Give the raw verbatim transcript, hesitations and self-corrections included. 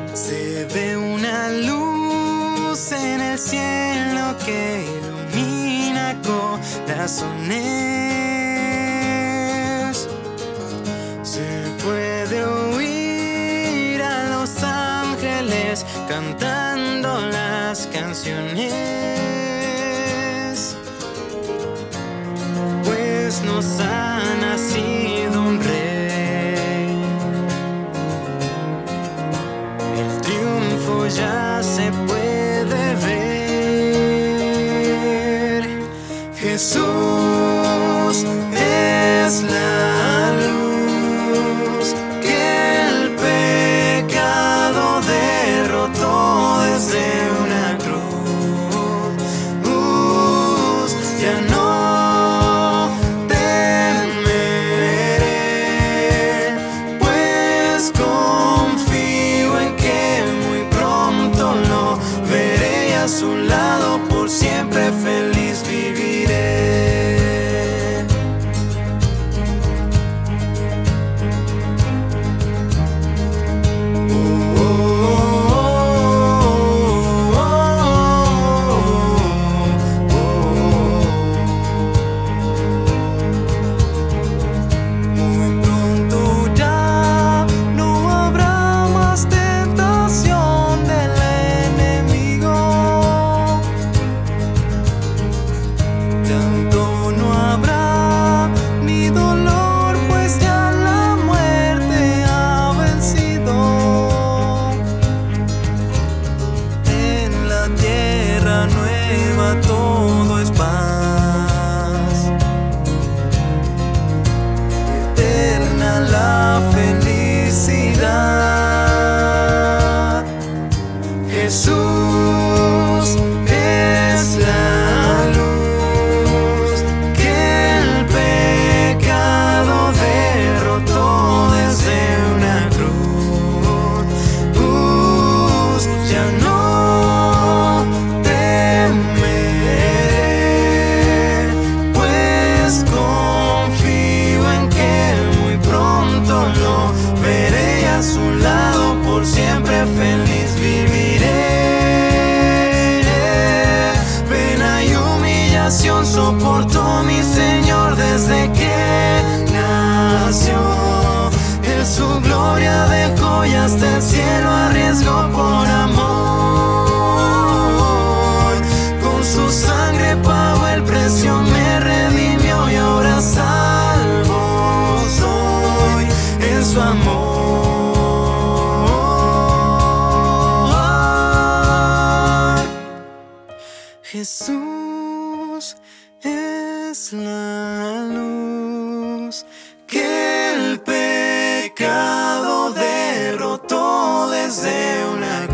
Se ve una luz en el cielo que ilumina corazones. Se puede oír a los ángeles cantando las canciones, pues nos ha nacido un rey. El triunfo ya se puede ver. Jesús es la luz que el pecado derrotó desde una cruz. Ya no temeré, pues confío en que muy pronto lo veré y a su lado por siempre feliz viviré. Todo es paz, eterna la felicidad. Jesús es la luz que el pecado derrotó desde una cruz. Ya no a su lado por siempre feliz viviré. Pena y humillación soportó mi Señor desde que nació. En su gloria dejó y hasta el cielo arriesgó por amor. Con su sangre pagó el precio, me redimió y ahora salvo soy en su amor. Jesús es la luz que el pecado derrotó desde una